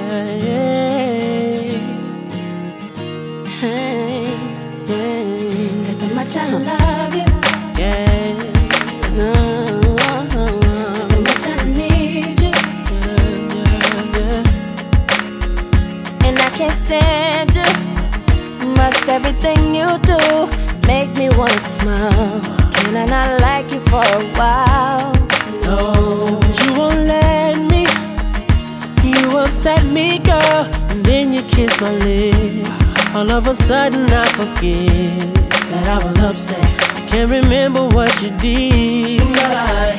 Hey, there's so much I love you. Yeah. No, there's so much I need you. And I can't stand you. Must everything you do make me wanna smile. Can I not like you for a while? No, but you won't let me. You upset me, girl, and then you kiss my lips. All of a sudden I forget that I was upset. I can't remember what you did, but I